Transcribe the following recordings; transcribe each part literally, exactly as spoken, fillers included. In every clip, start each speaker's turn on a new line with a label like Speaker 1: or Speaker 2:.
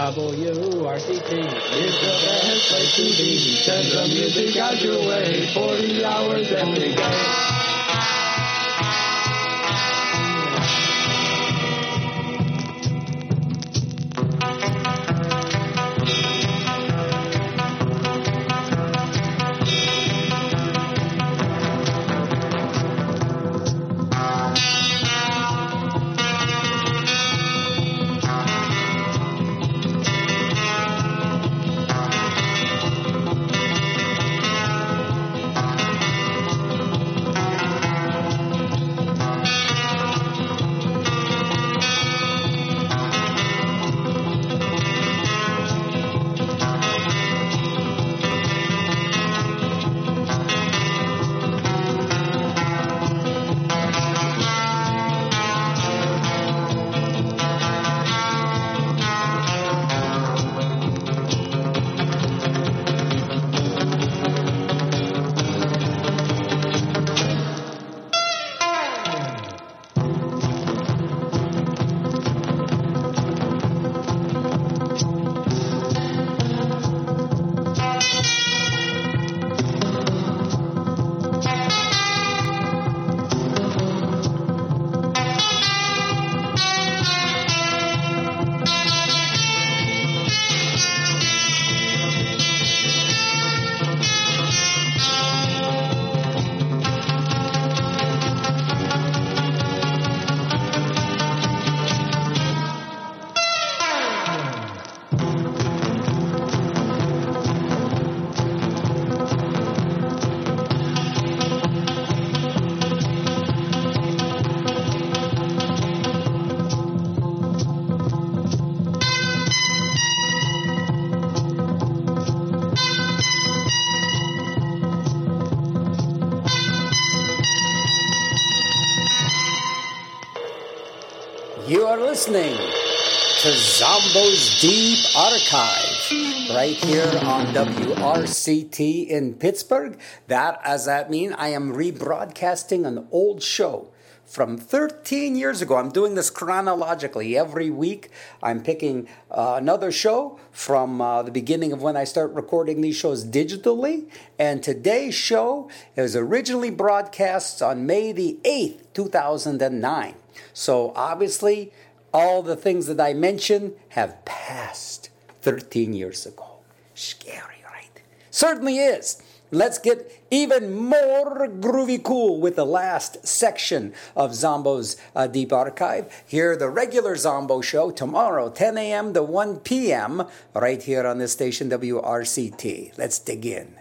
Speaker 1: W R C T is the best place to be. Send the music out your way, forty hours every day.
Speaker 2: You are listening to Zombo's Deep Archive right here on W R C T in Pittsburgh. That, as that mean, I am rebroadcasting an old show from thirteen years ago. I'm doing this chronologically. Every week I'm picking uh, another show from uh, the beginning of when I start recording these shows digitally. And today's show is originally broadcast on May the eighth, two thousand nine. So obviously all the things that I mentioned have passed thirteen years ago. Scary, right? Certainly is. Let's get even more groovy cool with the last section of Zombo's uh, Deep Archive. Here, the regular Zombo show tomorrow, ten a.m. to one p.m. right here on this station, W R C T. Let's dig in.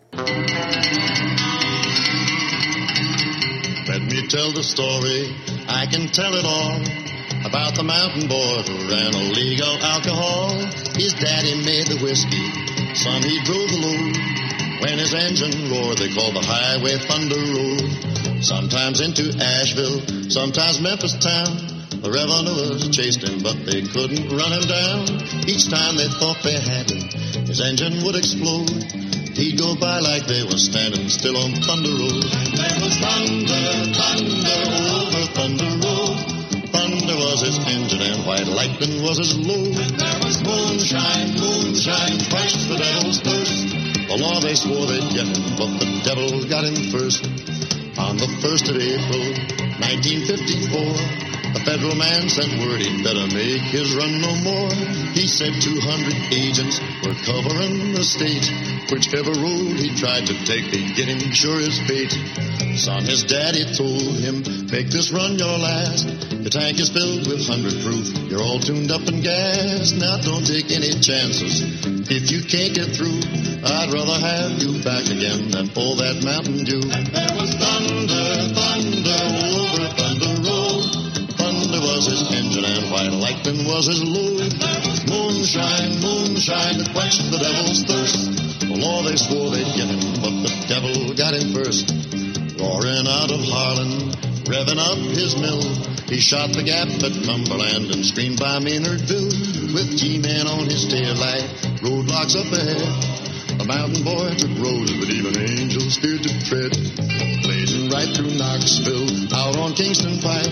Speaker 3: Let me tell the story, I can tell it all, about the mountain boy who ran illegal alcohol. His daddy made the whiskey, son he drove the load. When his engine roared, they called the highway Thunder Road. Sometimes into Asheville, sometimes Memphis town. The revenuers chased him, but they couldn't run him down. Each time they thought they had him, his engine would explode. He'd go by like they were standing still on Thunder Road. And there was thunder, thunder over Thunder Road. Thunder was his engine and white lightning was his load. And there was moonshine, moonshine, quenched the devil's thirst. The law they swore they'd get him, but the devil got him first. On the first of April, nineteen fifty-four, a federal man sent word he'd better make his run no more. He said two hundred agents were covering the state. Whichever road he tried to take, they'd get him sure as fate. Son, his daddy told him, make this run your last. The tank is filled with hundred proof. You're all tuned up and gassed. Now don't take any chances. If you can't get through, I'd rather have you back again than all that Mountain Dew. And there was thunder, thunder over Thunder Road. Thunder was his engine and white lightning was his load. And there was moonshine, moonshine that quenched the devil's thirst. The law they swore they'd get him, but the devil got him first. Roaring out of Harlan, revving up his mill, he shot the gap at Cumberland and screamed by Maynardville. With G-Man on his tail light, roadblocks up ahead. The mountain boy took roads that even angels feared to tread. Blazing right through Knoxville, out on Kingston Pike,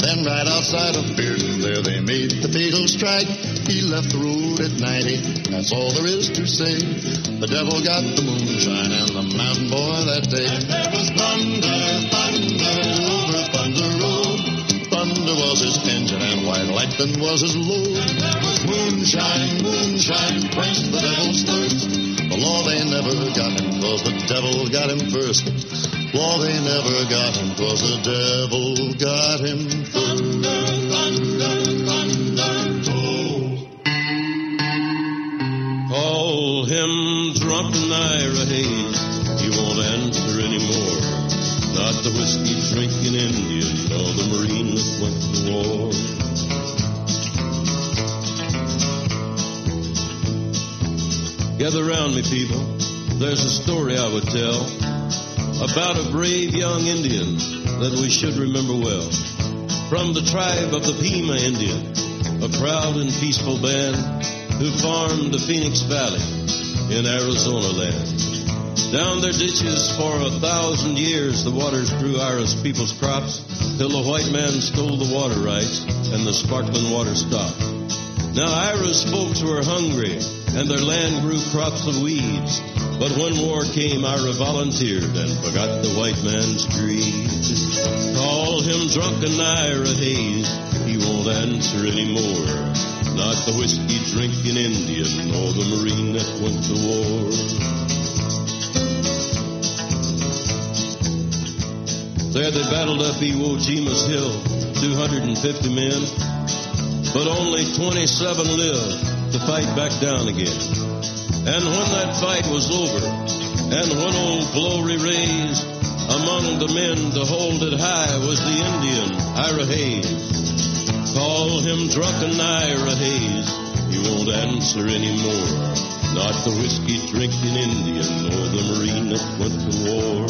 Speaker 3: And right outside of Bearden, there they made the fatal strike. He left the road at ninety, that's all there is to say. The devil got the moonshine and the mountain boy that day. And there was thunder, thunder, over Thunder Road. Thunder was his engine and white lightning was his load. And there was moonshine, moonshine, quenched the devil's thirst. The law they never got him, cause the devil got him first. Law they never got him, cause the devil got him first. Thunder, thunder, thunder, oh.
Speaker 4: Call him drunken Ira Hayes, he won't answer anymore. Not the whiskey-drinking Indian, nor the Marine that went to war. Gather round me, people. There's a story I would tell about a brave young Indian that we should remember well. From the tribe of the Pima Indian, a proud and peaceful band who farmed the Phoenix Valley in Arizona land. Down their ditches for a thousand years, the waters grew Ira's people's crops till the white man stole the water rights and the sparkling water stopped. Now Ira's folks were hungry and their land grew crops of weeds. But when war came, Ira volunteered and forgot the white man's greed. Call him drunken Ira Hayes, he won't answer anymore. Not the whiskey-drinking Indian or the Marine that went to war. There they battled up Iwo Jima's hill, two hundred fifty men, but only twenty-seven lived to fight back down again. And when that fight was over, and when Old Glory raised, among the men to hold it high was the Indian, Ira Hayes. Call him drunken Ira Hayes, he won't answer anymore. Not the whiskey-drinking Indian or the Marine that went to war.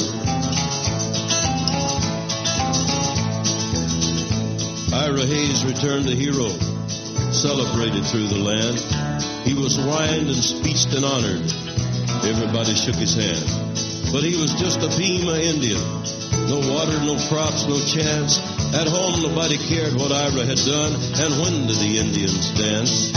Speaker 4: Ira Hayes returned a hero, celebrated through the land. He was wined and speeched and honored. Everybody shook his hand. But he was just a Pima Indian. No water, no crops, no chance. At home, nobody cared what Ira had done. And when did the Indians dance?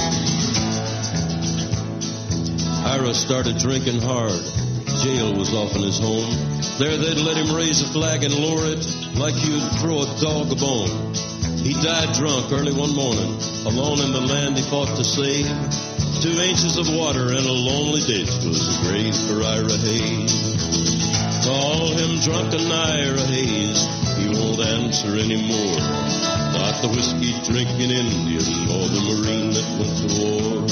Speaker 4: Ira started drinking hard. Jail was often his home. There they'd let him raise a flag and lower it like you'd throw a dog a bone. He died drunk early one morning. Alone in the land he fought to save. Two inches of water and a lonely ditch was the grave for Ira Hayes. Call him drunken Ira Hayes, he won't answer anymore. Not the whiskey-drinking Indian or the Marine that went to war.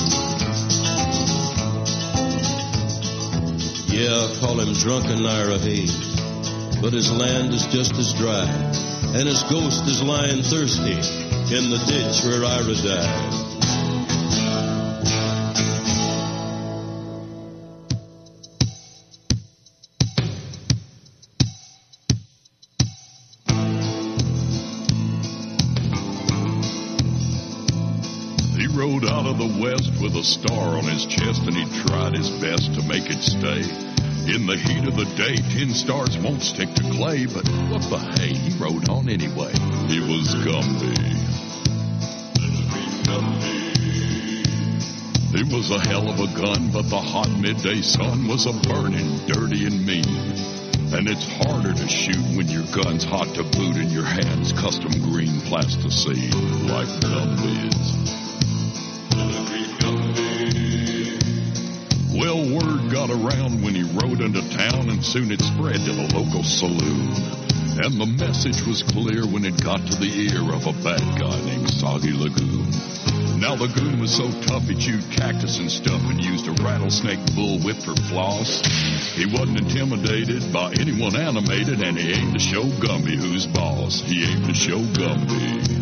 Speaker 4: Yeah, call him drunken Ira Hayes, but his land is just as dry, and his ghost is lying thirsty in the ditch where Ira died.
Speaker 5: Rode out of the west with a star on his chest, and he tried his best to make it stay. In the heat of the day, ten stars won't stick to clay, but what the hey, he rode on anyway. He was Gumby. He was a hell of a gun, but the hot midday sun was a burning, dirty and mean. And it's harder to shoot when your gun's hot to boot and your hand's custom green plasticine, like Gumby's. Well, word got around when he rode into town, and soon it spread to the local saloon. And the message was clear when it got to the ear of a bad guy named Soggy Lagoon. Now the goon was so tough he chewed cactus and stuff and used a rattlesnake bullwhip for floss. He wasn't intimidated by anyone animated, and he aimed to show Gumby who's boss. He aimed to show Gumby.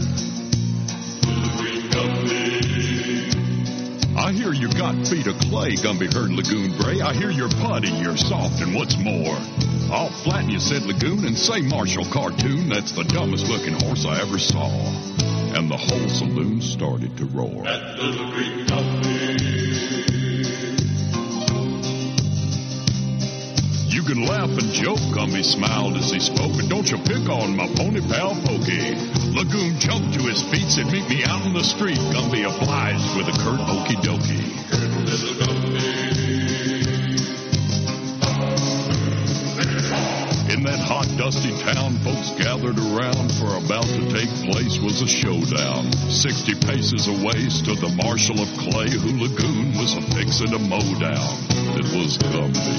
Speaker 5: I hear you got feet of clay, Gumby heard Lagoon bray. I hear you're putty, you're soft, and what's more, I'll flatten you, said Lagoon, and say Marshall Cartoon, that's the dumbest looking horse I ever saw. And the whole saloon started to roar. At Little Green Gumby. You can laugh and joke, Gumby smiled as he spoke. And don't you pick on my pony pal Pokey. Lagoon jumped to his feet, said, meet me out in the street. Gumby obliged with a curt okie dokie. Little Gumby. In that hot, dusty town, folks gathered around, for about to take place was a showdown. Sixty paces away stood the marshal of clay, who Lagoon was a-fixin' to mow down. It was Gumby.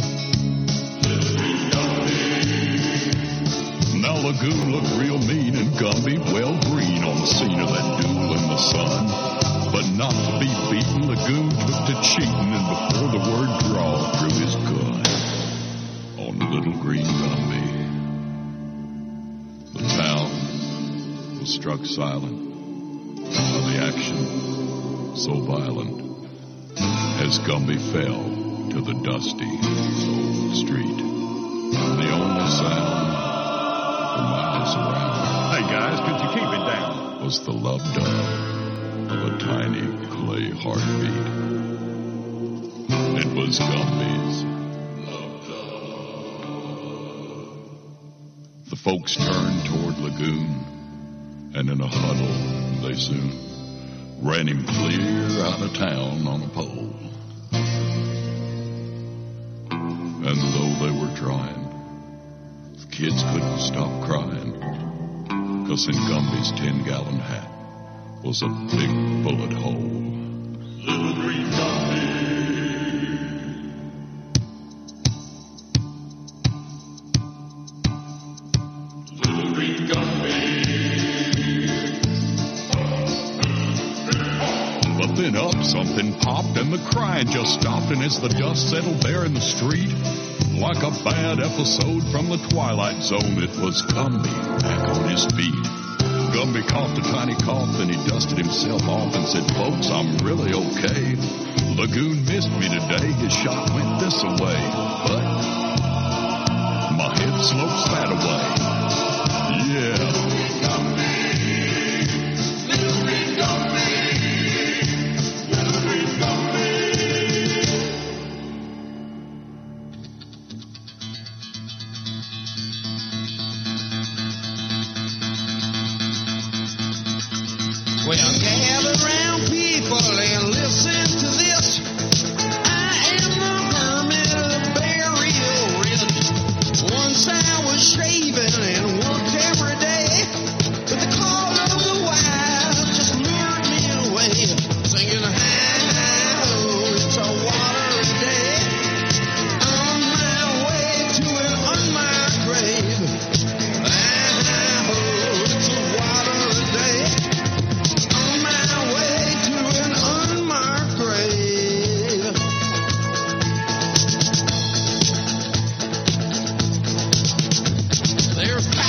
Speaker 5: Now Lagoon looked real mean, and Gumby, well green on the scene of that duel in the sun. But not to be beaten, Lagoon took to cheating, and before the word draw, drew his gun on Little Green Gumby. The town was struck silent by the action so violent as Gumby fell to the dusty old street. The only sound for miles around,
Speaker 6: hey guys, could you keep it down,
Speaker 5: was the love dub of a tiny clay heartbeat. It was Gumby's love dub. The folks turned toward Lagoon, and in a huddle they soon ran him clear out of town on a pole. And though they were trying, the kids couldn't stop crying, 'cause in Gumby's ten-gallon hat was a big bullet hole. Little Green Gumby. Little Green Gumby. But then up something popped and the crying just stopped, and as the dust settled there in the street, like a bad episode from the Twilight Zone, it was Gumby back on his feet. Gumby coughed a tiny cough, and he dusted himself off and said, folks, I'm really okay. Lagoon missed me today. His shot went this away, but my head slopes that away. Yeah. Little Green Gumby. Little Green Gumby.
Speaker 7: Well, gather round, people, and listen to this. I am the hermit of the burial rich. Once I was shaving and worked every day, but the call of the wild just lured me away. Singing, hi-ho, it's a watery day. On my way to an unmarked grave. Hi-ho, it's a watery day. On my way to an unmarked grave. There's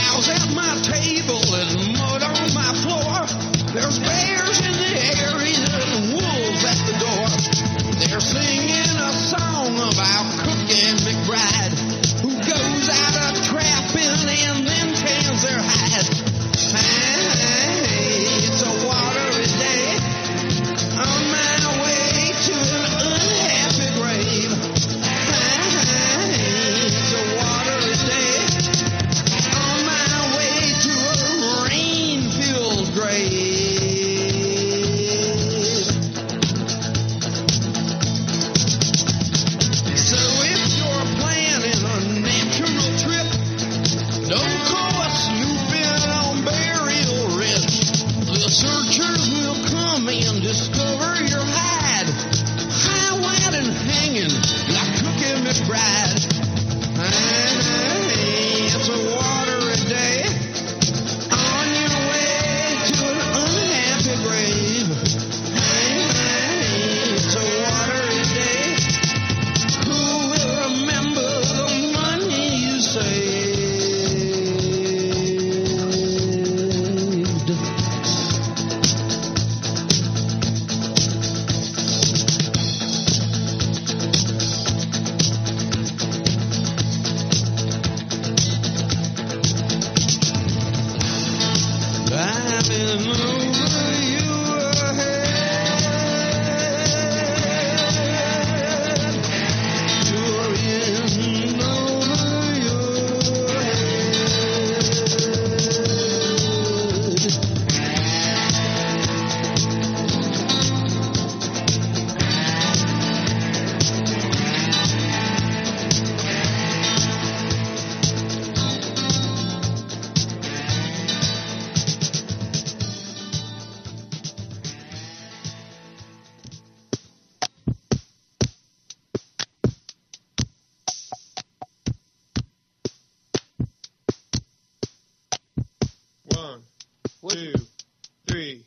Speaker 8: One, two, three.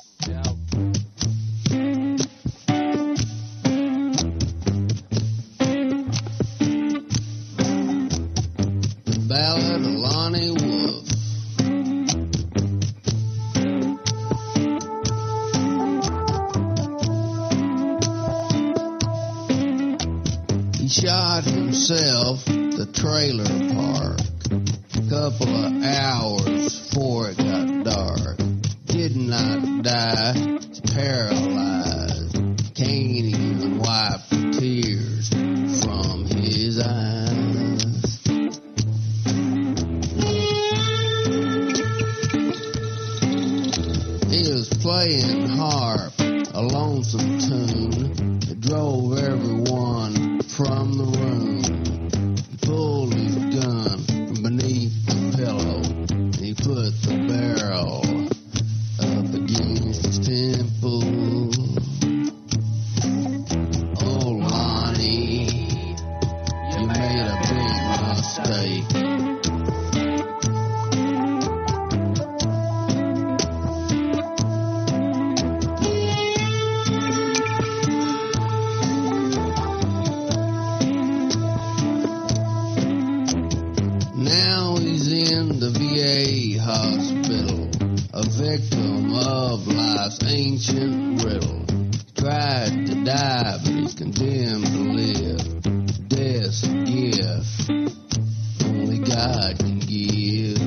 Speaker 7: The Ballad of Lonnie Wolf. He shot himself at the trailer park a couple of hours before it got dark. Did not die, he's paralyzed. Can't even wipe the tears from his eyes. He was playing harp, a lonesome tune that drove everyone from the room. He pulled his gun from beneath the pillow, and he put the barrel up against his temple. Oh, Lonnie, you made a big mistake. Now he's in the V A hospital, a victim of life's ancient riddle. Tried to die, but he's condemned to live. Death's a gift only God can give.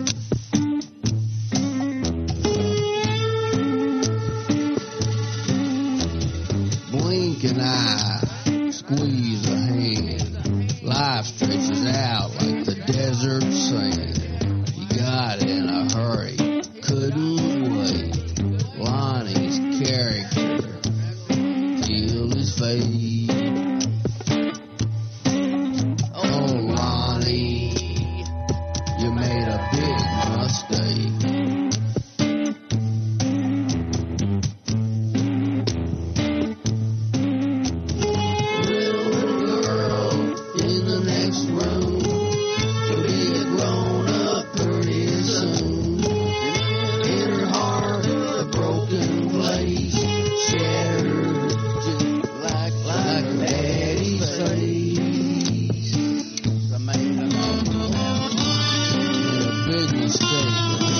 Speaker 7: Blink an eye, squeeze a hand. Life stretches out like the desert sand. He got in a hurry, couldn't wait. Lonnie's character killed his fate. Oh, Lonnie, you made a big mistake. Little girl in the next room will be a grown up pretty soon. In her heart, a broken place, shattered just like like her daddy's face. I made a, made a big mistake.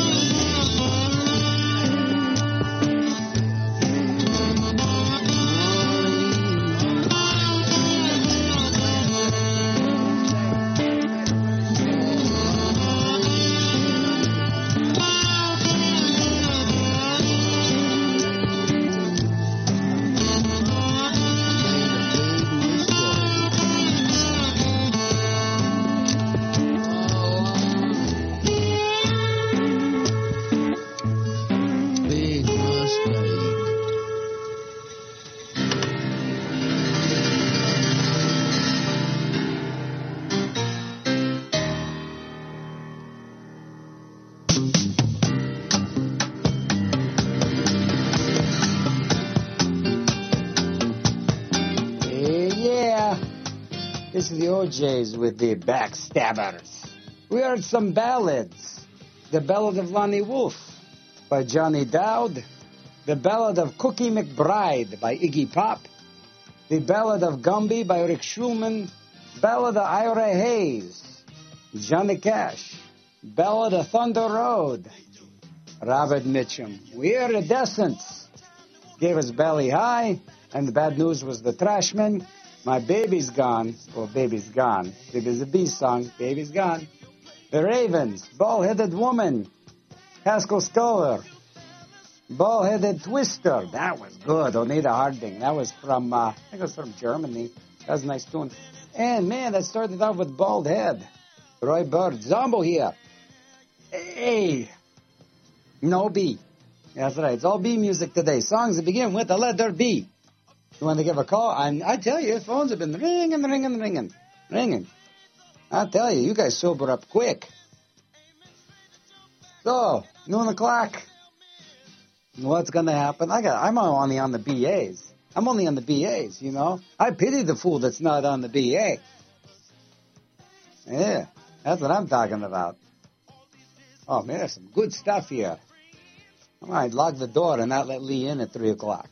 Speaker 7: Big mistake.
Speaker 2: Hey, yeah. This is the O Js with the Backstabbers. We heard some ballads. The Ballad of Lonnie Wolf by Johnny Dowd. The Ballad of Cookie McBride by Iggy Pop. The Ballad of Gumby by Rick Schulman. Ballad of Ira Hayes, Johnny Cash. Ballad of Thunder Road, Robert Mitchum. We heard Iridescence, gave us Belly High, and the bad news was the Trashmen. My Baby's Gone, or Baby's Gone. Baby's a B song, Baby's Gone. The Ravens, Bald-Headed Woman, Haskell Stoller. Bald-Headed Twister, that was good. Oneida Harding, that was from, uh, I think it was from Germany. That was a nice tune. And man, that started off with Bald Head. Roy Bird, Zombo here. Hey, no B. That's right, it's all B music today. Songs that begin with the letter B. You want to give a call? And I tell you, phones have been ringing, ringing, ringing, ringing. I tell you, you guys sober up quick. So, noon o'clock. What's going to happen? I got. I'm only on the B As. I'm only on the B As, you know. I pity the fool that's not on the B A. Yeah, that's what I'm talking about. Oh, man, there's some good stuff here. I might lock the door and not let Lee in at three o'clock.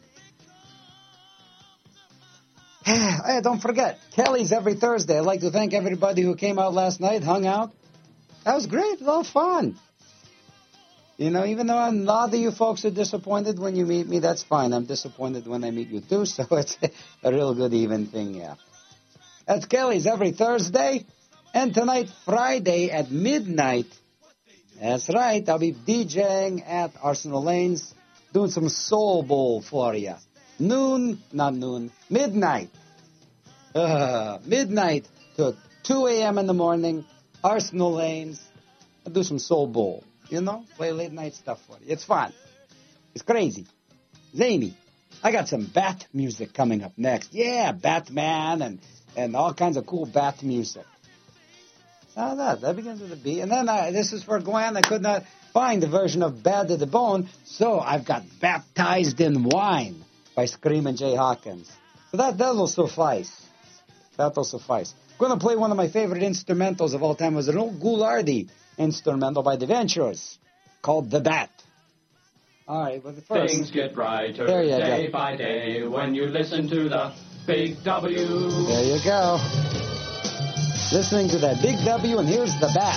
Speaker 2: Hey, don't forget, Kelly's every Thursday. I'd like to thank everybody who came out last night, hung out. That was great. It was all fun. You know, even though a lot of you folks are disappointed when you meet me, that's fine. I'm disappointed when I meet you too, so it's a real good even thing, yeah. That's Kelly's every Thursday. And tonight, Friday at midnight, that's right, I'll be DJing at Arsenal Lanes, doing some Soul Bowl for you. Noon, not noon, midnight. Uh, midnight to two a.m. in the morning, Arsenal Lanes. I'll do some Soul Bowl, you know, play late night stuff for you. It's fun. It's crazy. Zany. I got some Bat music coming up next. Yeah, Batman and, and all kinds of cool Bat music. How that? That begins with a B. And then I, this is for Gwen. I could not find the version of Bad to the Bone, so I've got Baptized in Wine by Screamin' Jay Hawkins. So that, that'll suffice. That'll suffice. I'm going to play one of my favorite instrumentals of all time. It was an old Ghoulardi instrumental by The Ventures called The Bat. All right, but first...
Speaker 1: Things get brighter
Speaker 2: there you
Speaker 1: day
Speaker 2: go.
Speaker 1: by day when you listen to the Big W.
Speaker 2: There you go. Listening to that Big W, and here's The Bat.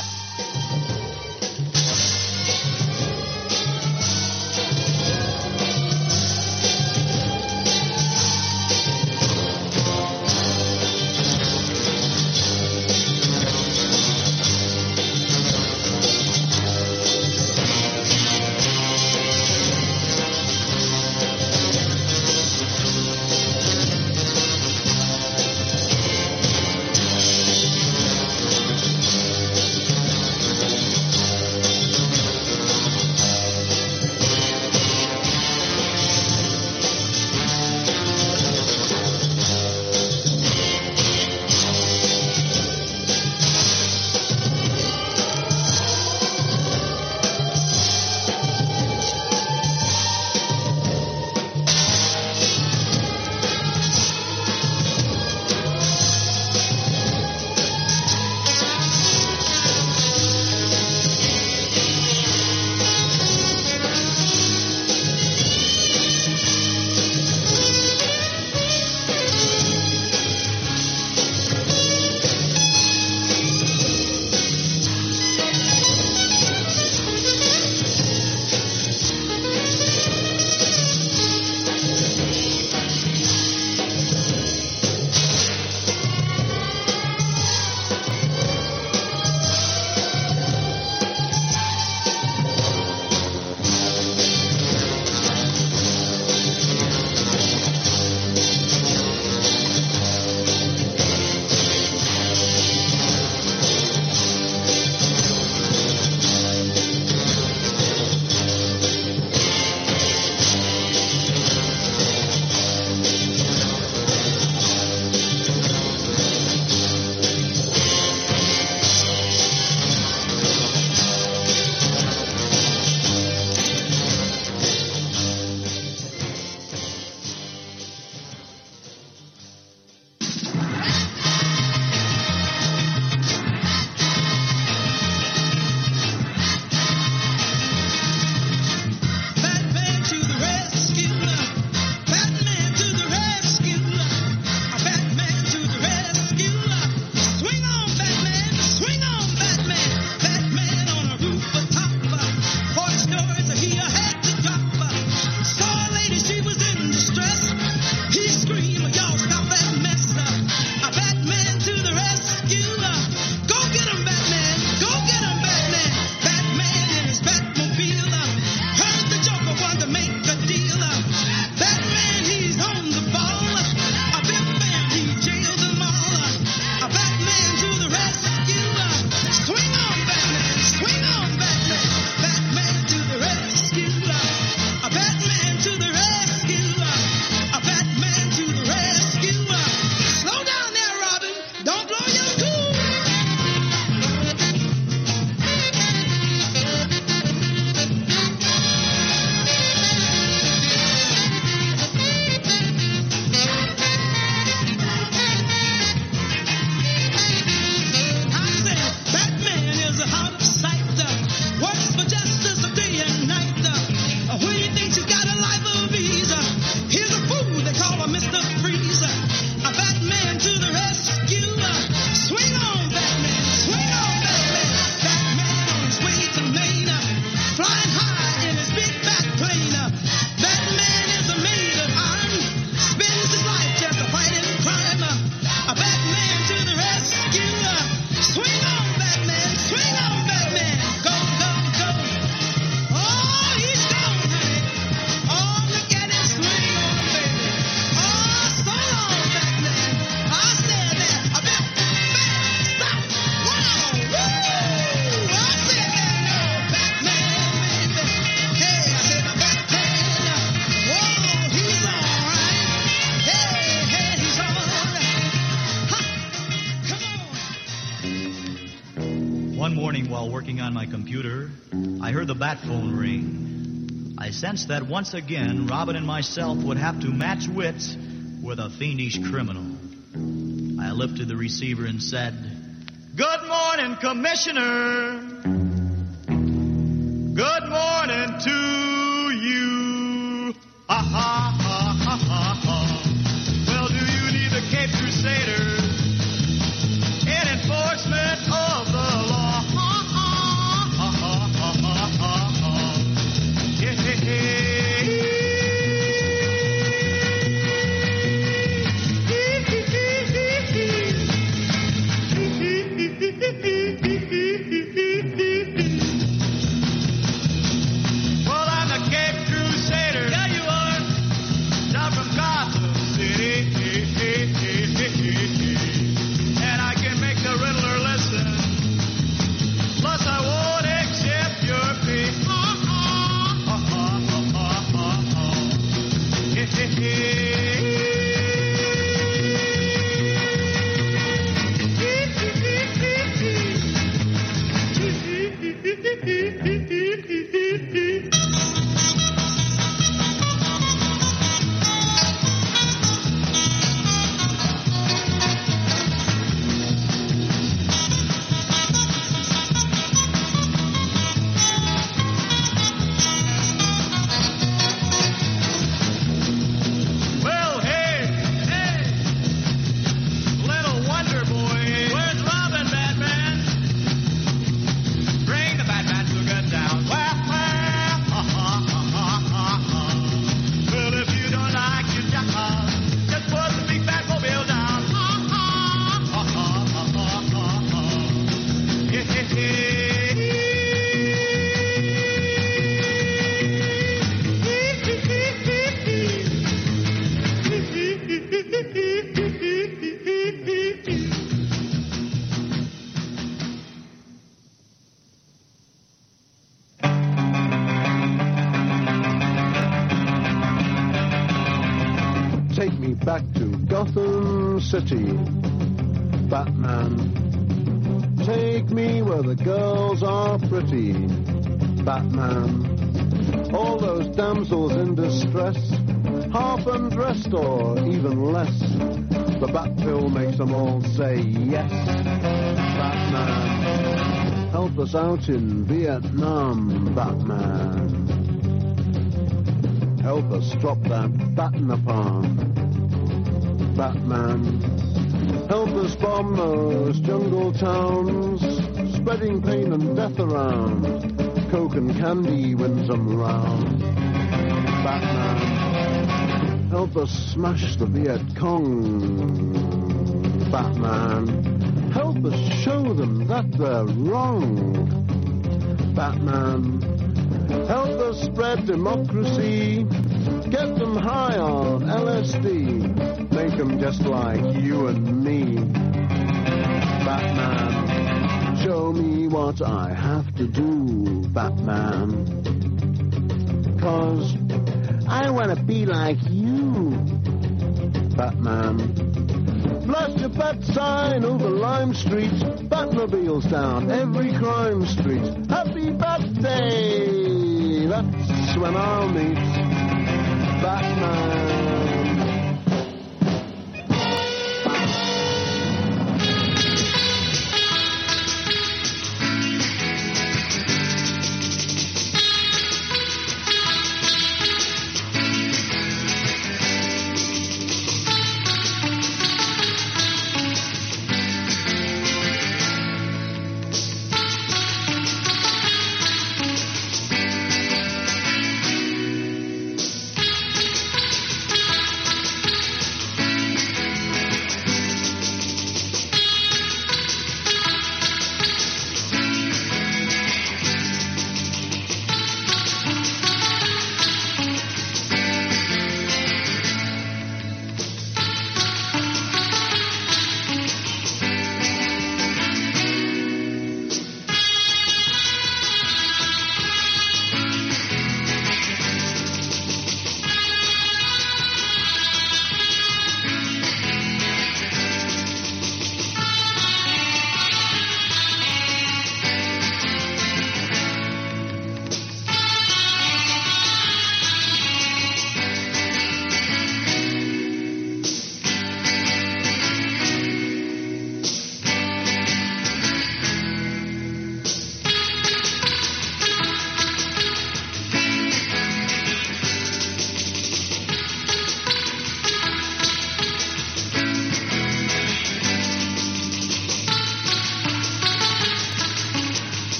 Speaker 9: One morning while working on my computer, I heard the bat phone ring. I sensed that once again, Robin and myself would have to match wits with a fiendish criminal. I lifted the receiver and said, "Good morning, Commissioner. Good morning to you. Ha ha ha ha ha ha. Well, do you need the Cape Crusaders in enforcement of the law? Ha ha ha ha ha ha ha. Yeah, yeah, yeah. Well, I'm the Cape Crusader. Yeah, you are. Down from Gotham City. And I can make the Riddler listen. Plus, I won't accept your plea. Ha ha ha ha ha ha ha. Yeah, yeah, yeah. Well, hey, hey, little wonder boy, where's Robin, Batman? Bring the Batman to get down. Wah, wah, ha, ha, ha, ha, ha, ha. Well, if you don't like your job, just put the big Batmobile down. Ha, ha, ha, ha, ha, ha, ha, ha. Yeah, yeah, yeah.
Speaker 10: Take me back to Gotham City, Batman. Take me where the girls are pretty, Batman. All those damsels in distress, half undressed or even less. The bat pill makes them all say yes, Batman. Help us out in Vietnam, Batman. Help us drop that bat napalm, Batman. Help us bomb those jungle towns, spreading pain and death around. Coke and candy wins them round, Batman. Help us smash the Viet Cong, Batman. Help us show them that they're wrong, Batman. Help us spread democracy, get them high on L S D, make them just like you and me, Batman. Show me what I have to do, Batman, 'cause I want to be like you, Batman. Blast your bat sign over Lime Street, Batmobiles down every crime street. Happy Bat Day, that's when I'll meet Batman.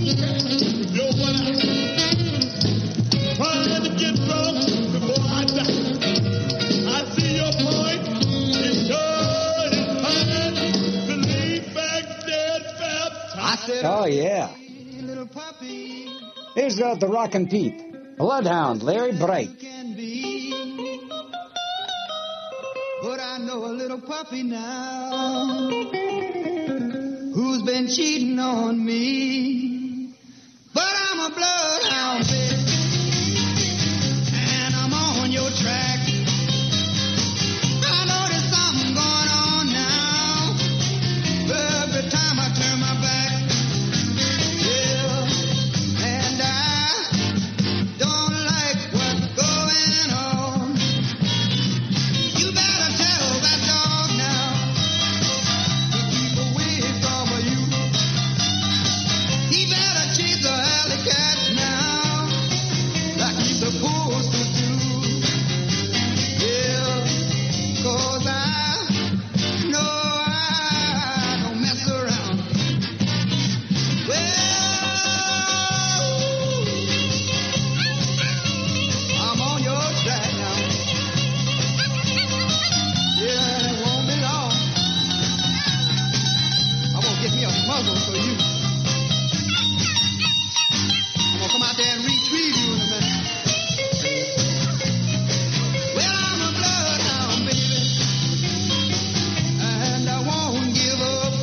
Speaker 9: Yo, when I trying to get drunk before I die, I see your point. It's sure it's time to lay back dead baptized.
Speaker 2: Oh, yeah.
Speaker 7: Little puppy
Speaker 2: Here's uh, the Rockin' Pete. Bloodhound, Larry Bright.
Speaker 7: can be. But I know a little puppy now who's been cheating on me. But I'm a bloodhound, baby, and I'm on your track. I know there's something going on now. Every time I turn my back, yeah, and I don't like what's going on. You better tell that dog now to keep away from you. He better chase the alley cat now, like he's supposed to do. Yeah, 'cause I know I don't mess around. Well, I'm on your track now. Yeah, it won't be long. I'm gonna get me a muzzle for you. I'm gonna come out there and retrieve you in a minute. Well, I'm a bloodhound, baby, and I won't give up.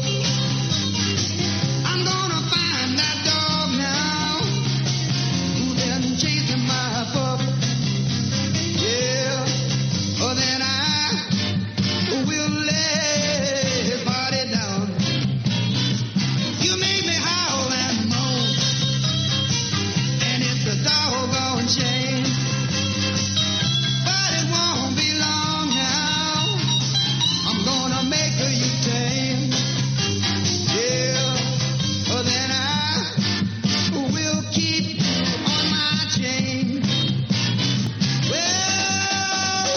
Speaker 7: I'm gonna find that dog now who's been chasing my pup. Yeah, oh, then I will lay his body down. You made me howl and moan, and it's a doggone shame. But it won't be long now. I'm gonna make her you tame. Yeah, well then I will keep on my chain. Well,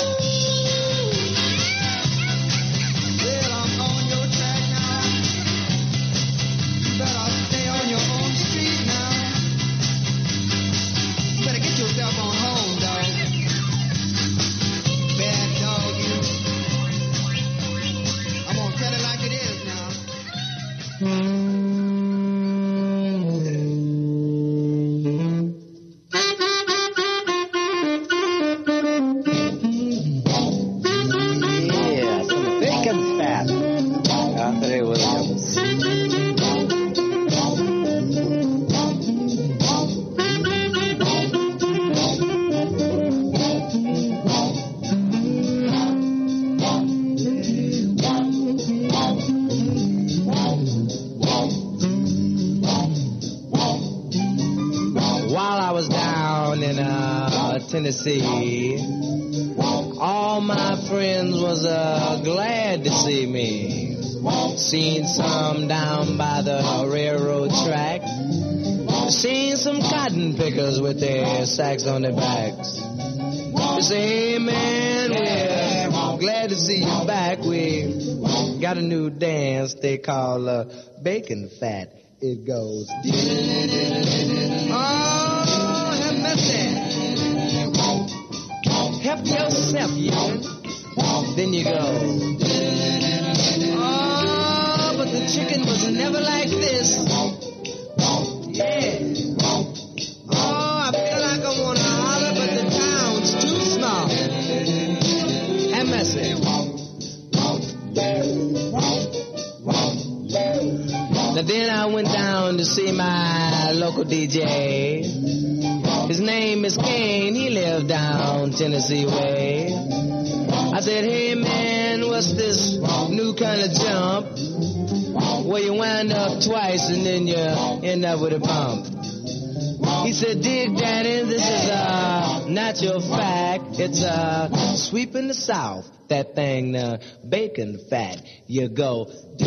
Speaker 7: well, I'm on your track now. You better stay on your own street now. You better get yourself on home, dog. Bad dog, you. I'm gonna tell it like it is now.
Speaker 2: Yeah, some bacon fat. Andre Williams.
Speaker 11: While I was down in uh, Tennessee, all my friends was uh, glad to see me. Seen some down by the railroad track. Seen some cotton pickers with their sacks on their backs. They say, hey man, we're glad to see you back. We got a new dance they call uh, bacon fat. It goes. Oh, have mercy. Help yourself, young. Then you go. Oh, but the chicken was never like this. Yeah. Oh, I feel like I want to holler, but the town's too small. Have mercy. Now then I went down to see my local D J. His name is Kane, he lived down Tennessee way. I said, hey man, what's this new kind of jump where you wind up twice and then you end up with a bump? He said, dig daddy, this is a natural fact. It's a sweeping the South, that thing, uh, bacon fat. You go,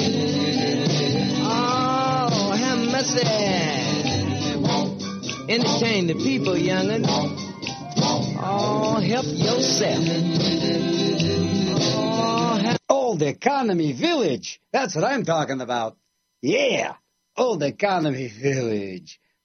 Speaker 11: oh, have mercy. Entertain the people, young'un. Oh, help yourself. Oh, help.
Speaker 2: Old Economy Village. That's what I'm talking about. Yeah, Old Economy Village.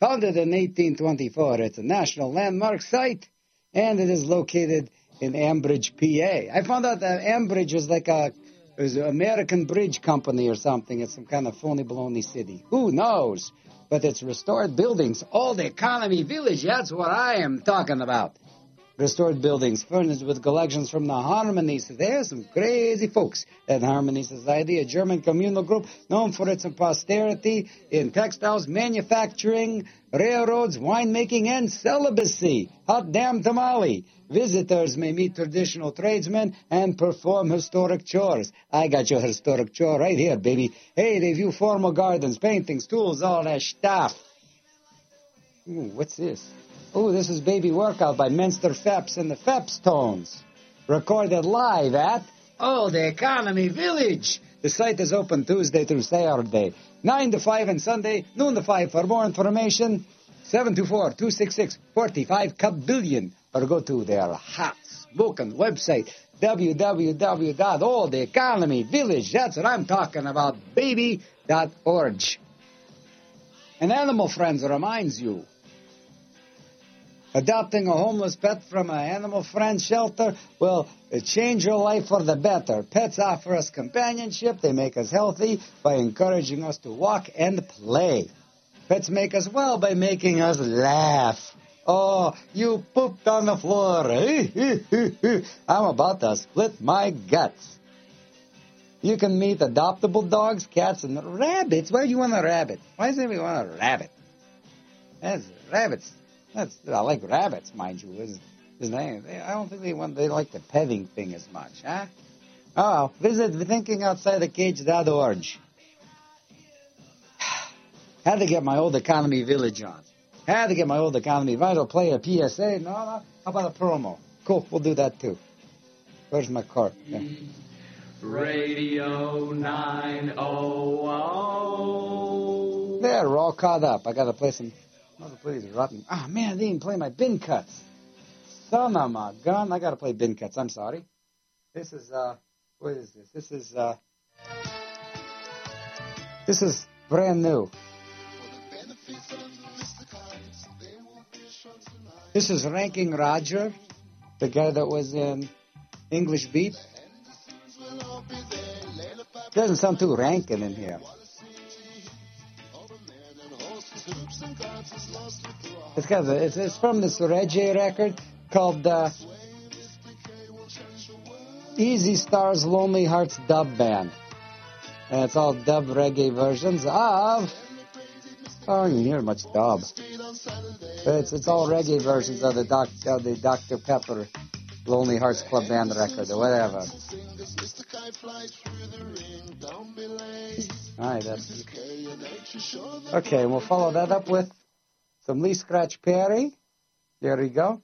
Speaker 2: Founded in eighteen twenty-four, it's a national landmark site, and it is located in Ambridge, P A. I found out that Ambridge is like a, is an American bridge company or something. It's some kind of phony baloney city. Who knows? But it's restored buildings. Old Economy Village, that's what I am talking about. Restored buildings furnished with collections from the Harmony Society. There's some crazy folks at Harmony Society, a German communal group known for its posterity in textiles, manufacturing, railroads, winemaking, and celibacy. Hot damn tamale. Visitors may meet traditional tradesmen and perform historic chores. I got your historic chore right here, baby. Hey, they view formal gardens, paintings, tools, all that stuff. Ooh, what's this? Oh, this is Baby Workout by Minster Phelps and the Phelps Tones. Recorded live at Old Economy Village. The site is open Tuesday through Saturday, nine to five, and Sunday, noon to five. For more information, seven two four, two six six, four five billion, or go to their hot smoking website, w w w dot old economy village. That's what I'm talking about, baby dot org. And Animal Friends reminds you, adopting a homeless pet from an Animal Friends shelter will change your life for the better. Pets offer us companionship. They make us healthy by encouraging us to walk and play. Pets make us well by making us laugh. Oh, you pooped on the floor. I'm about to split my guts. You can meet adoptable dogs, cats, and rabbits. Why do you want a rabbit? Why does anybody want a rabbit? That's rabbits. That's, I like rabbits, mind you. His, his name. I don't think they want. They like the petting thing as much, huh? Oh, visit thinking outside the cage dot org. Had to get my Old Economy Village on. Had to get my Old Economy. If I don't play a P S A, no, no. How about a promo? Cool, we'll do that too. Where's my card? Yeah.
Speaker 1: Radio nine oh oh.
Speaker 2: There, we're all caught up. I got to play some. Another play these rotten. Ah, oh, man, they didn't play my bin cuts. Son of my gun. I got to play bin cuts. I'm sorry. This is, uh, what is this? This is, uh, this is brand new. This is Ranking Roger, the guy that was in English Beat. Doesn't sound too ranking in here. It's got the, it's, it's from this reggae record called uh, Easy Stars Lonely Hearts Dub Band. And it's all dub reggae versions of, oh, you hear much dub. But it's it's all reggae versions of the doc, of the Doctor Pepper Lonely Hearts Club Band record or whatever. All right, that's okay. We'll follow that up with some Lee Scratch Perry. There we go.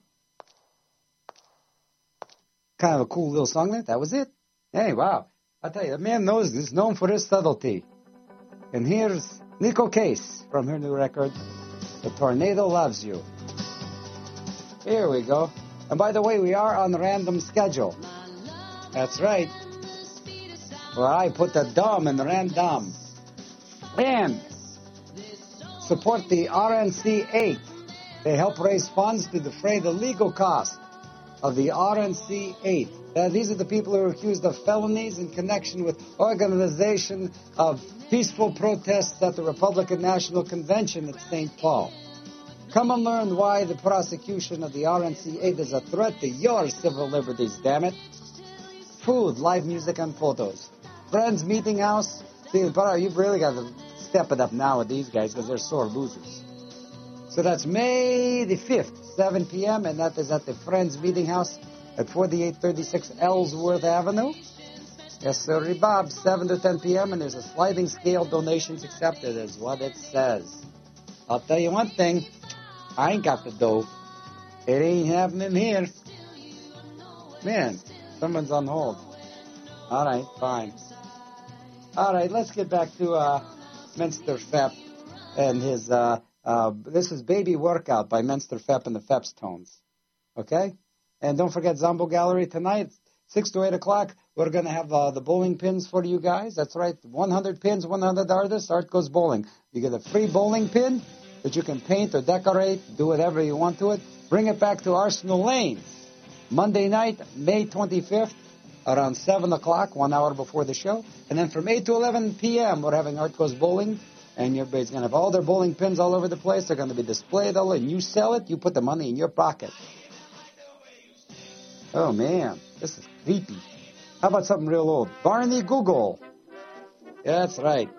Speaker 2: Kind of a cool little song there. That was it. Hey, wow. I tell you, the man knows this, known for his subtlety. And here's Nico Case from her new record, The Tornado Loves You. Here we go. And by the way, we are on the random schedule. That's right. Well, I put the dumb in the random. And support the R N C eight. They help raise funds to defray the legal cost of the R N C eight. Uh, these are the people who are accused of felonies in connection with organization of peaceful protests at the Republican National Convention at Saint Paul. Come and learn why the prosecution of the R N C eight is a threat to your civil liberties, damn it. Food, live music, and photos. Friends Meeting House. See, you've really got to step it up now with these guys because they're sore losers. So that's May the fifth, seven p.m., and that is at the Friends Meeting House at forty-eight thirty-six Ellsworth Avenue. Yes, sir, Bob, seven to ten p.m., and there's a sliding scale, donations accepted is what it says. I'll tell you one thing, I ain't got the dough. It ain't happening here. Man, someone's on hold. All right, fine. All right, let's get back to uh, Minster Phelps and his, uh, uh, this is Baby Workout by Minster Phelps and the Phelps Tones. Okay? And don't forget Zombo Gallery tonight, six to eight o'clock. We're going to have uh, the bowling pins for you guys. That's right, one hundred pins, one hundred artists, Art Goes Bowling. You get a free bowling pin. that you can paint or decorate, do whatever you want to it. Bring it back to Arsenal Lanes. Monday night, May twenty-fifth, around seven o'clock, one hour before the show. And then from eight to eleven p.m., we're having Art Goes Bowling. And everybody's going to have all their bowling pins all over the place. They're going to be displayed all over. And you sell it, you put the money in your pocket. Oh, man. This is creepy. How about something real old? Barney Google. Yeah, that's right.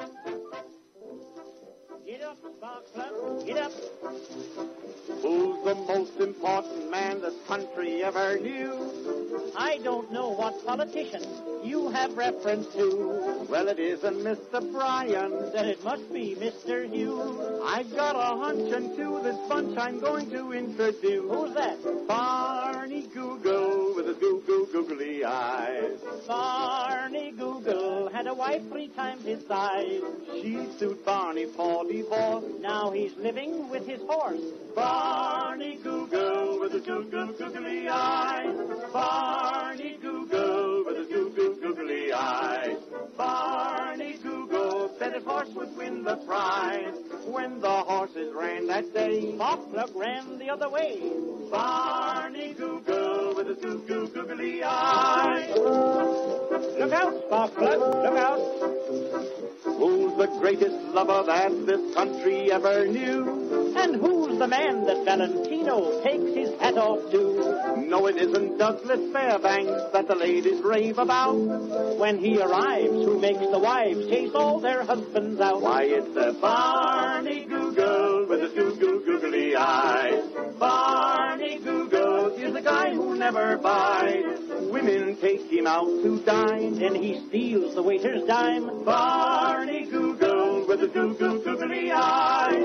Speaker 12: Get up, Bob, get up. Who's the most important man this country ever knew? I don't know what politician you have reference to. Well, it isn't Mister Bryan, then it must be Mister Hugh. I've got a hunch into this bunch I'm going to introduce. Who's that? Barney Google with his goo-goo googly eyes. Barney Google had a wife three times his size. She sued Barney for divorce. Now he's living with his horse. Barney Google with his goo-goo googly eyes. Barney Google with his goo-goo googly eyes. Barney Google said his horse would win the prize. When the horses ran that day, Buck ran the other way. Barney Google with his goo-goo googly eyes. Look out, Sparkplug, look out. Who's the greatest lover that this country ever knew? And who's the man that Valentino takes his hat off to? No, it isn't Douglas Fairbanks that the ladies rave about. When he arrives, who makes the wives chase all their husbands out? Why, it's the Barney Google with his goo-goo googly eyes. Barney Google is the guy who never buys. Women take him out to dine, then he steals the waiter's dime. Barney Google with his goo-goo googly eyes.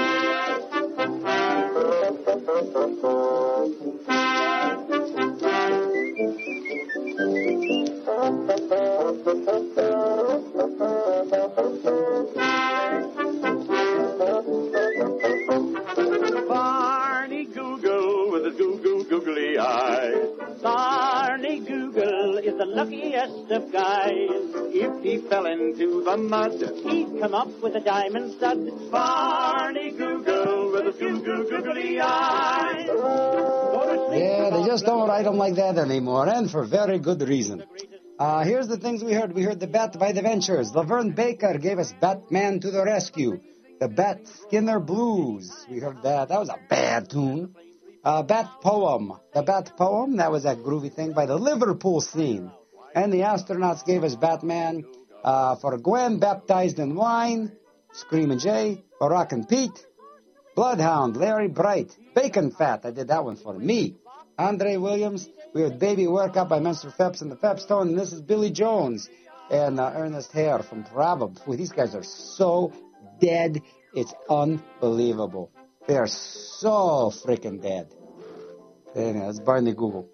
Speaker 12: Barney Google with his goo-goo googly eyes. Barney Google is the luckiest of guys. If he fell into the mud, he'd come up with a diamond stud. Barney Google with his goo-goo googly eyes.
Speaker 2: Yeah, they just don't write them like that anymore, and for very good reason. Uh, here's the things we heard. We heard the Bat by the Ventures. Laverne Baker gave us Batman to the Rescue. The Bat Skinner Blues. We heard that. That was a bad tune. Uh, Bat Poem. The Bat Poem, that was that groovy thing by the Liverpool Scene. And the Astronauts gave us Batman uh, for Gwen, Baptized in Wine, Screamin' Jay, for Rockin' Pete, Bloodhound, Larry Bright, Bacon Fat, I did that one for me, Andre Williams. We had Baby Workout by Mister Phelps and the Pepstone, and this is Billy Jones and uh, Ernest Hare from Bravo. Boy, these guys are so dead, it's unbelievable. They are so freaking dead. Anyway, that's Barney Google.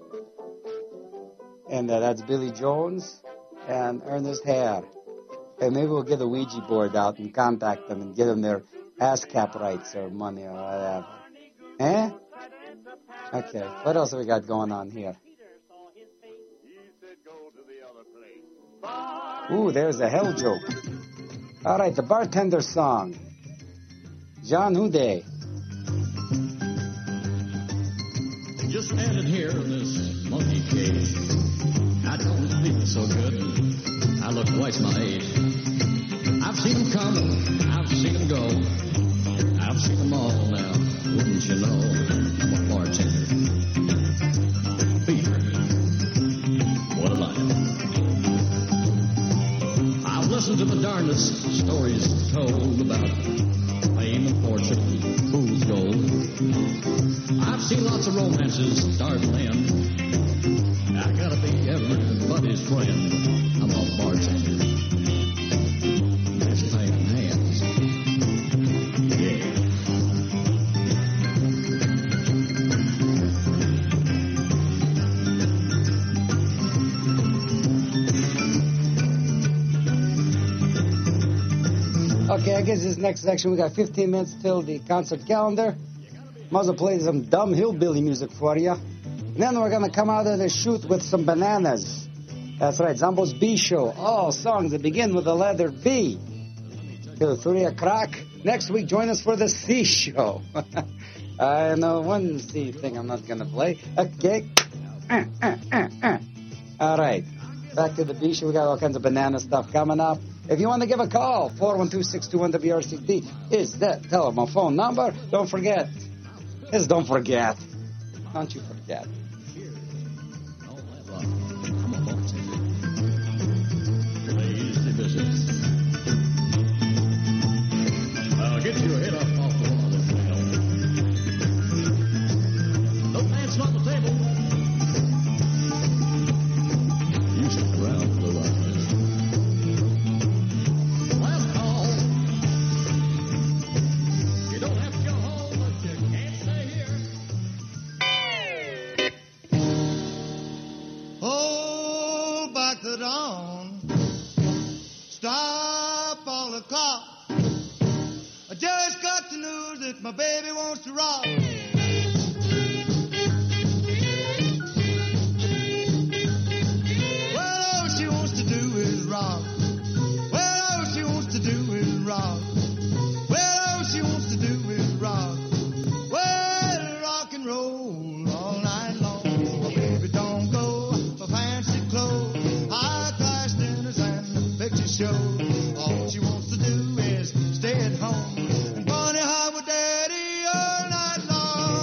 Speaker 2: And uh, that's Billy Jones and Ernest Hare. And maybe we'll get a Ouija board out and contact them and give them their ASCAP rights or money or whatever. Eh? Okay, what else have we got going on here? Ooh, there's a hell joke. All right, the bartender song. John Houdet.
Speaker 13: Just standing here in this monkey cage. I don't feel so good. I look twice my age. I've seen them come and I've seen them go. I've seen them all now. Wouldn't you know? I'm a bartender. Fever. What a life. I've listened to the darndest stories told about fame and fortune, fool's gold. I've seen lots of romances start and end. I gotta be everybody's friend. I'm a bartender. Let's play hands. Yeah.
Speaker 2: Okay, I guess this next section, we got fifteen minutes till the concert calendar. Might as well play some dumb hillbilly music for you. And then we're going to come out of the chute with some bananas. That's right, Zombo's B Show. All songs that begin with the letter B. till three o'clock. Next week, join us for the C Show. I know one C thing I'm not going to play. Okay. Uh, uh, uh, uh. All right. Back to the B Show. We got all kinds of banana stuff coming up. If you want to give a call, four one two, six two one, W R C T is that telephone phone number. Don't forget. Just don't forget. Don't you forget.
Speaker 13: Uh, get your head up off the wall there, pal. Don't dance on the table. You stick around, Blue Eyes. Last call. You don't have to go home, but you can't stay here.
Speaker 3: Hold back the dawn. Stop all the clock. I just got the news that my baby wants to rock. Well, all she wants to do is rock. Well, all she wants to do is rock. Well, all she wants to do is rock. Well, rock and roll all night long. My baby don't go for fancy clothes, high class dinners and the picture show. All she wants to do is stay at home and party hard with daddy all night long.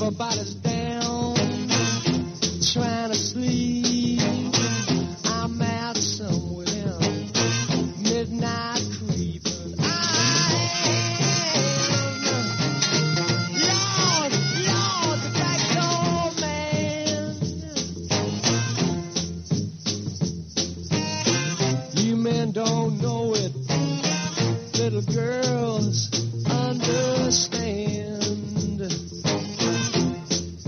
Speaker 11: Everybody's down, trying to sleep. I'm out somewhere, midnight creeping. I am, Lord, Lord, the back door man. You men don't know it, little girls understand.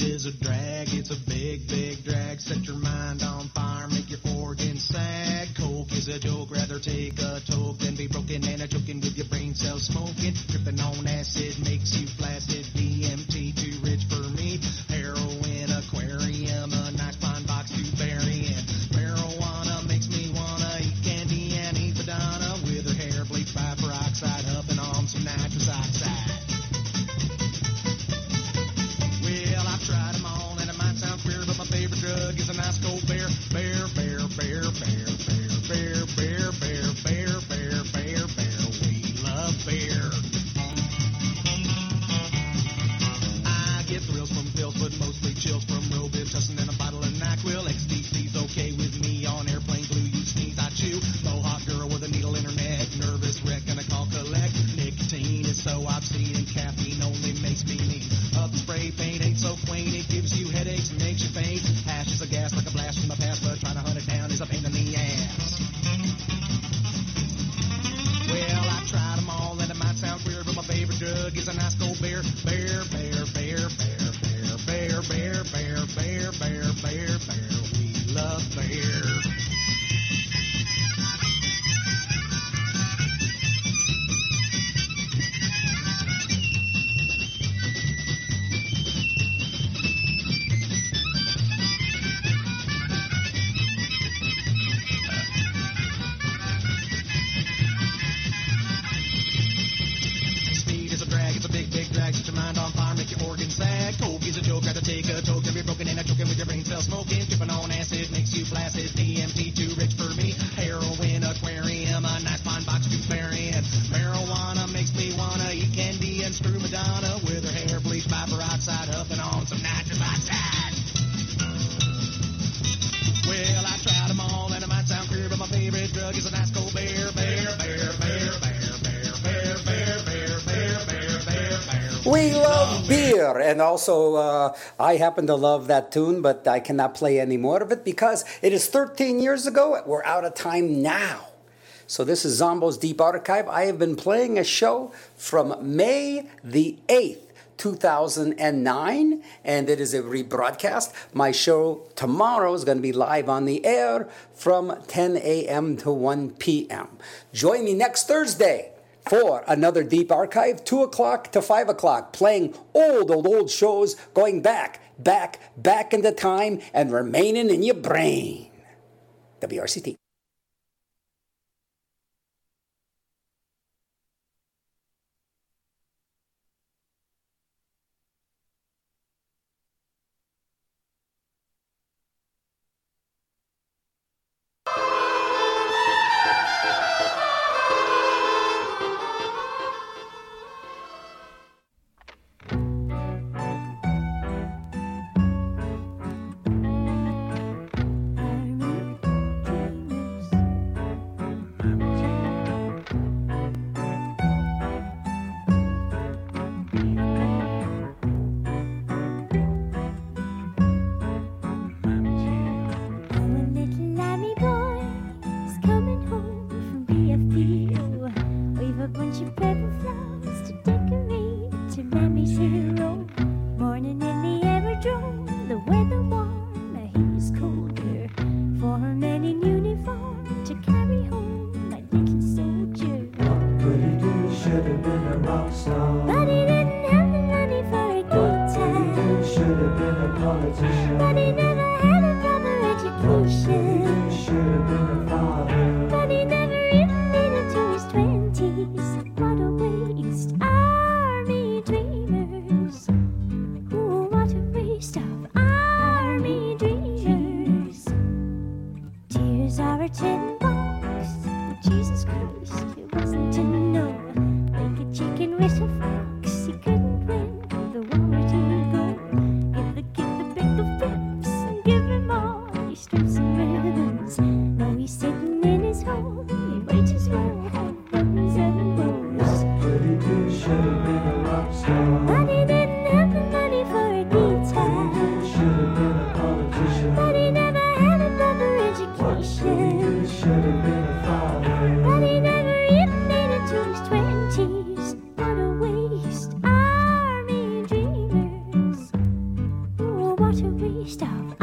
Speaker 7: is a drag, it's a big, big drag. Set your mind on fire, make your organs sag. Coke is a joke, rather take a toke than be broken and a choking with your brain cells smoking. Tripping on acid makes you flaccid. D M T too rich for me. Heroin aquarium, a nice pine box to bury in. Marijuana makes me wanna eat candy and eat Madonna with her hair bleached by peroxide, huffing on some nitrous oxide. Well, I've tried them all, and it might sound queer, but my favorite drug is a nice cold bear. Bear, bear, bear, bear, bear, bear, bear, bear, bear, bear, bear, bear. We love bear. I get thrills from pills, but mostly chills from Robitussin and a bottle of NyQuil. X D C's okay with me on airplane glue. You sneeze, I chew. Mohawk girl with a needle in her neck. Nervous wreck and a call collect. Nicotine is so obscene, and caffeine only makes me mean. Up spray paint ain't so quaint, it gives you headaches and makes you faint. Hash is a gas like a blast from the past, but trying to hunt it down is a pain in the ass. Well, I've tried them all, and it might sound weird, but my favorite drug is a nice cold bear. Bear, bear, bear, bear, bear, bear, bear, bear, bear, bear, bear, bear. We love bear. Set your mind on fire, make your organs sag. Coke is a joke, rather take a toke than be broken and a choking with your brain cells smoking. Tripping on acid makes you flaccid. D M T too rich for me. Heroin aquarium, a nice fine box to bury in. Marijuana makes me wanna eat candy and screw Madonna with her hair bleached by peroxide, huffing on some nitrous oxide. Well, I tried them all, and it might sound queer, but my favorite drug is a nice cold bear, bear, bear, bear, bear, bear, bear, bear, bear, bear, bear, bear, bear.
Speaker 2: We love beer, and also uh, I happen to love that tune, but I cannot play any more of it because it is thirteen years ago. We're out of time now. So this is Zombo's Deep Archive. I have been playing a show from May the eighth, two thousand nine, and it is a rebroadcast. My show tomorrow is going to be live on the air from ten a.m. to one p.m. Join me next Thursday for another Deep Archive, two o'clock to five o'clock, playing old, old, old shows, going back, back, back into time, and remaining in your brain. W R C T.
Speaker 14: Give him all, he strips and ribbons. No, he's sitting in his hole. artery stop.